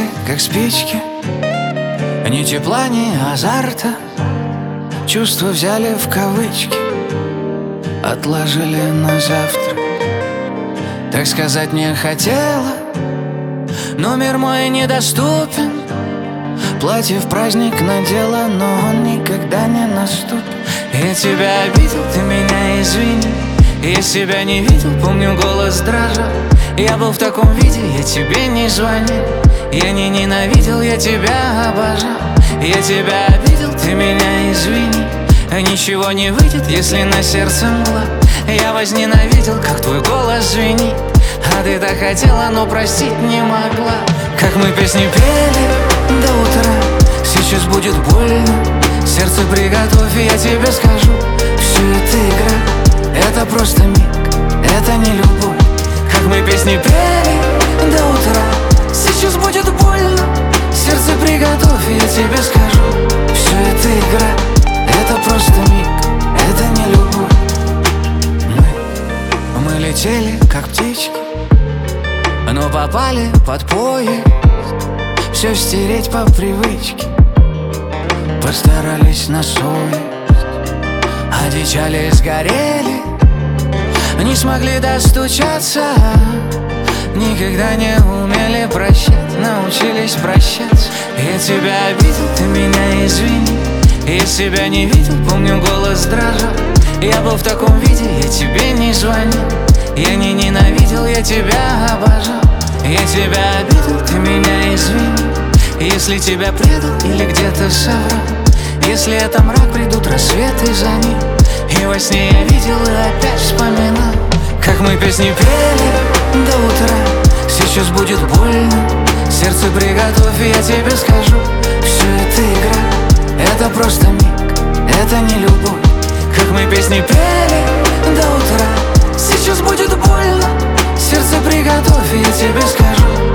как спички. Ни тепла, ни азарта, чувства взяли в кавычки, отложили на завтра. Так сказать не хотела, но мир мой недоступен. Платье в праздник надела, но он никогда не наступит. Я тебя обидел, ты меня извини. Я себя не видел, помню, голос дрожал. Я был в таком виде, я тебе не звонил. Я не ненавидел, я тебя обожал. Я тебя обидел, ты меня извини. Ничего не выйдет, если на сердце мгла. Я возненавидел, как твой голос звенит. А ты так хотела, но простить не могла. Как мы песни пели до утра, сейчас будет больно. Сердце приготовь, и я тебе скажу: все это игра, это просто миг, это не любовь. Как мы песни пели до утра, сейчас будет больно. Сердце приготовь, и я тебе скажу: все это игра, это просто миг, это не любовь. Мы летели, как птички, но попали под поезд. Все стереть по привычке, постарались на совесть. Одичали, сгорели, не смогли достучаться. Никогда не умели прощать, научились прощаться. Я тебя обидел, ты меня извини. Я себя не видел, помню, голос дрожал. Я был в таком виде, я тебе не звонил. Я не ненавидел, я тебя обожал. Я тебя обидел, ты меня извини. Если тебя предал или где-то соврал. Если это мрак, придут рассветы за ним. И во сне я видел и опять вспоминал, как мы песни пели до утра. Сейчас будет больно. Сердце приготовь, и я тебе скажу: все это игра, это просто миг, это не любовь. Как мы песни пели до утра. Сейчас будет больно. Сердце приготовь, и я тебе скажу: